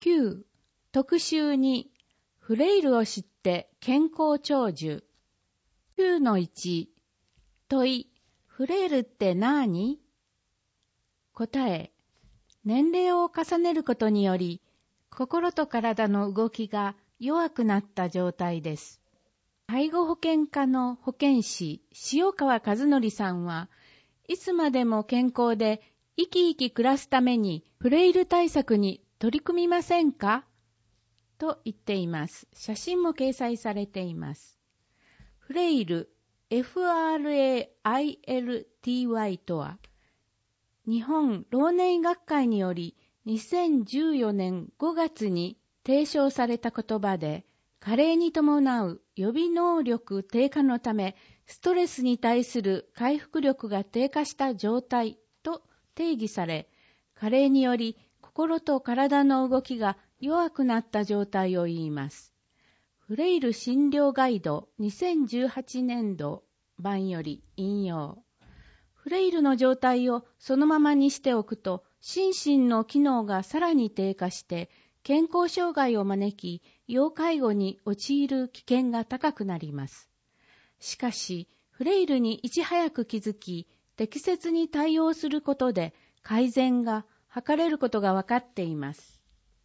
9、特集2、フレイルを知って健康長寿。9-1、問い、フレイルって何？答え、年齢を重ねることにより、心と体の動きが弱くなった状態です。介護保険課の保健師、塩川和則さんは、いつまでも健康で生き生き暮らすためにフレイル対策に取り組みませんか？と言っています。写真も掲載されています。フレイル、FRAILTY とは、日本老年医学会により2014年5月に提唱された言葉で、加齢に伴う予備能力低下のため、ストレスに対する回復力が低下した状態と定義され、加齢により心と体の動きが弱くなった状態を言います。フレイル診療ガイド2018年度版より引用。フレイルの状態をそのままにしておくと、心身の機能がさらに低下して、健康障害を招き、要介護に陥る危険が高くなります。しかし、フレイルにいち早く気づき、適切に対応することで改善が図れることが分かっています。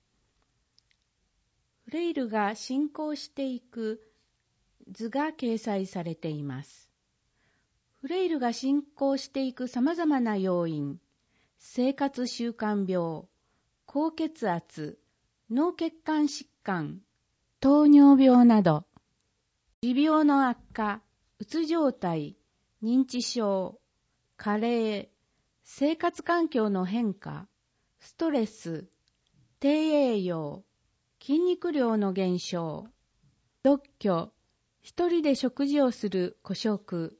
フレイルが進行していく図が掲載されています。フレイルが進行していくさまざまな要因、生活習慣病、高血圧、脳血管疾患、糖尿病など、持病の悪化、うつ状態、認知症、加齢、生活環境の変化、ストレス、低栄養、筋肉量の減少、独居、一人で食事をする孤食、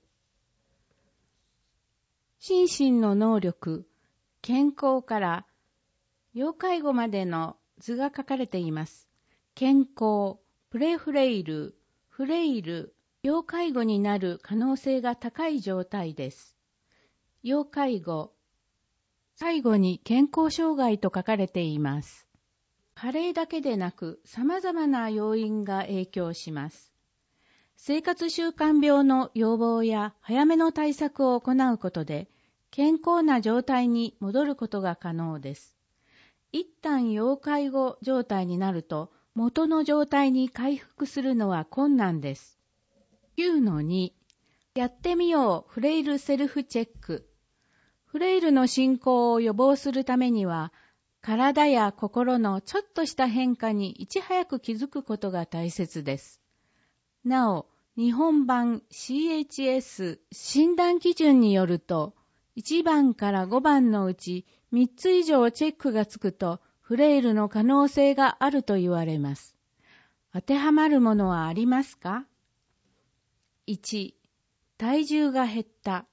心身の能力、健康から要介護までの図が書かれています。健康、プレフレイル、フレイル、要介護になる可能性が高い状態です。要介護、最後に健康障害と書かれています。加齢だけでなく様々な要因が影響します。生活習慣病の予防や早めの対策を行うことで健康な状態に戻ることが可能です。一旦要介護状態になると元の状態に回復するのは困難です。9-2 やってみようフレイルセルフチェック。フレイルの進行を予防するためには体や心のちょっとした変化にいち早く気づくことが大切です。なお、日本版 CHS 診断基準によると、1番から5番のうち3つ以上チェックがつくと、フレイルの可能性があると言われます。当てはまるものはありますか？ 1. 体重が減った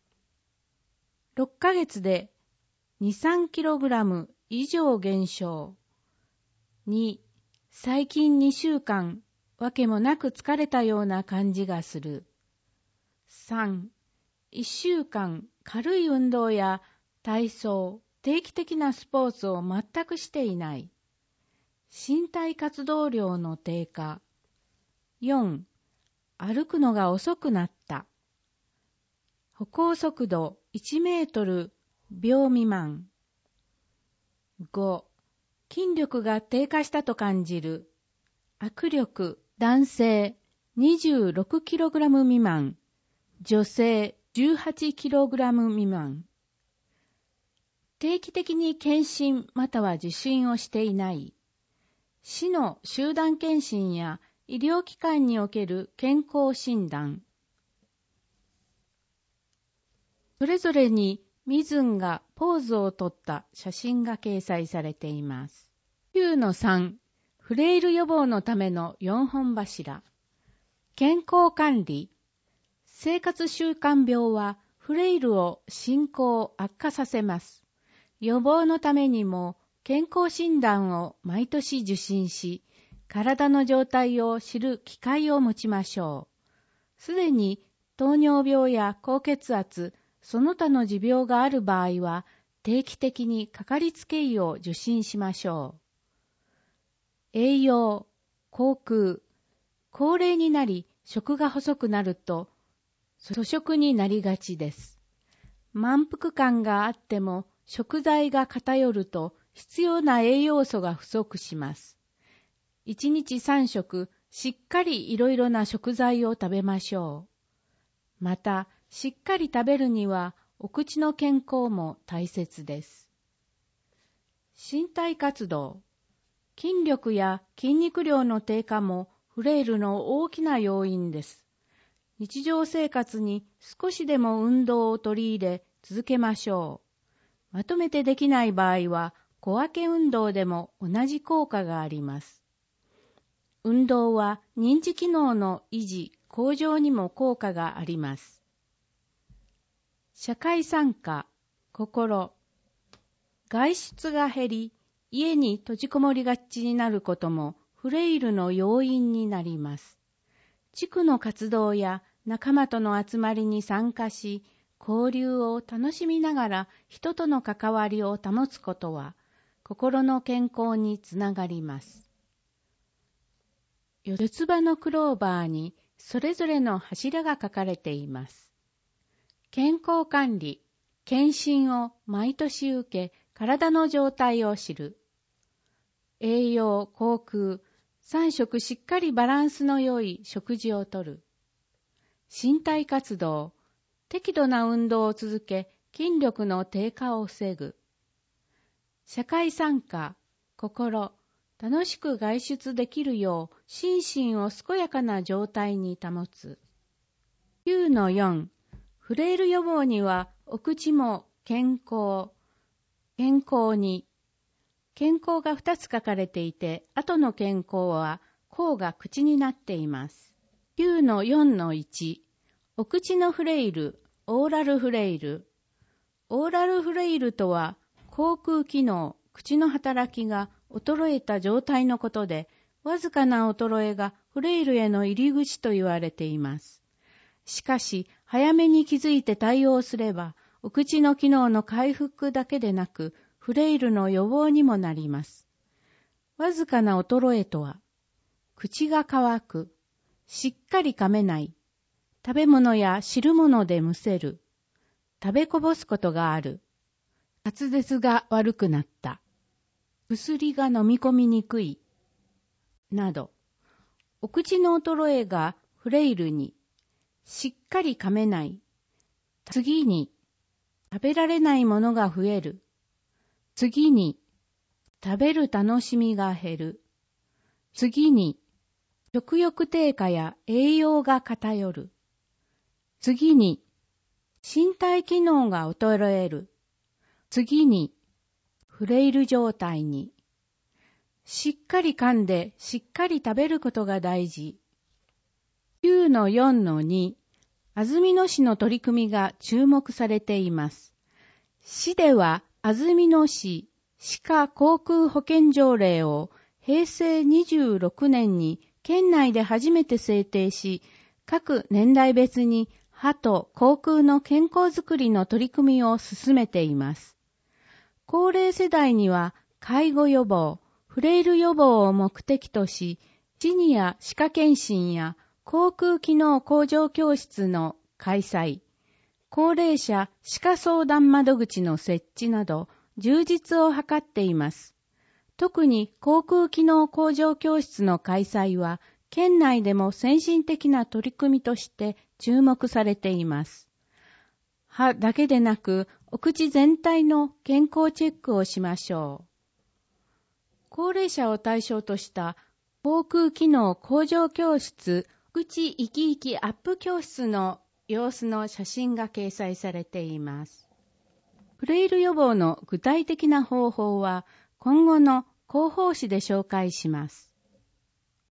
。6ヶ月で 2,3kg 以上減少。2. 最近2週間、わけもなく疲れたような感じがする。3. 1週間軽い運動や体操、定期的なスポーツを全くしていない。身体活動量の低下。4. 歩くのが遅くなった。歩行速度1メートル秒未満。5. 筋力が低下したと感じる。握力、男性 26kg 未満、女性 18kg 未満。定期的に検診または受診をしていない。市の集団検診や医療機関における健康診断。それぞれにミズンがポーズをとった写真が掲載されています。9-3 フレイル予防のための4本柱。健康管理。生活習慣病はフレイルを進行悪化させます。予防のためにも健康診断を毎年受診し、体の状態を知る機会を持ちましょう。すでに糖尿病や高血圧、その他の持病がある場合は、定期的にかかりつけ医を受診しましょう。 栄養、口腔、高齢になり食が細くなると粗食になりがちです。満腹感があっても食材が偏ると必要な栄養素が不足します。1日3食しっかりいろいろな食材を食べましょう。また、しっかり食べるにはお口の健康も大切です。身体活動、筋力や筋肉量の低下もフレイルの大きな要因です。日常生活に少しでも運動を取り入れ続けましょう。まとめてできない場合は小分け運動でも同じ効果があります。運動は認知機能の維持・向上にも効果があります。社会参加、心、外出が減り、家に閉じこもりがちになることもフレイルの要因になります。地区の活動や仲間との集まりに参加し、交流を楽しみながら人との関わりを保つことは、心の健康につながります。四つ葉のクローバーにそれぞれの柱が書かれています。健康管理、検診を毎年受け、体の状態を知る。栄養、口腔、3食しっかりバランスの良い食事をとる。身体活動、適度な運動を続け、筋力の低下を防ぐ。社会参加、心、楽しく外出できるよう心身を健やかな状態に保つ。9-4、フレイル予防にはお口も健康、健康に。健康が2つ書かれていて、後の健康は口が口になっています。9-4-1、お口のフレイル、オーラルフレイル。オーラルフレイルとは、口腔機能、口の働きが衰えた状態のことで、わずかな衰えがフレイルへの入り口と言われています。しかし、早めに気づいて対応すれば、お口の機能の回復だけでなく、フレイルの予防にもなります。わずかな衰えとは、口が乾く、しっかり噛めない、食べ物や汁物でむせる、食べこぼすことがある、滑舌が悪くなった、薬が飲み込みにくい、など、お口の衰えがフレイルに、しっかり噛めない、次に、食べられないものが増える、次に、食べる楽しみが減る。次に、食欲低下や栄養が偏る。次に、身体機能が衰える。次に、フレイル状態に。しっかり噛んでしっかり食べることが大事。9-4-2、安曇野市の取り組みが注目されています。市では、安曇野市歯科口腔保健条例を平成26年に県内で初めて制定し、各年代別に歯と口腔の健康づくりの取り組みを進めています。高齢世代には介護予防、フレイル予防を目的とし、シニア歯科検診や口腔機能向上教室の開催、高齢者歯科相談窓口の設置など、充実を図っています。特に口腔機能向上教室の開催は、県内でも先進的な取り組みとして注目されています。歯だけでなく、お口全体の健康チェックをしましょう。高齢者を対象とした口腔機能向上教室、口生き生きアップ教室の様子の写真が掲載されています。フレイル予防の具体的な方法は今後の広報誌で紹介します。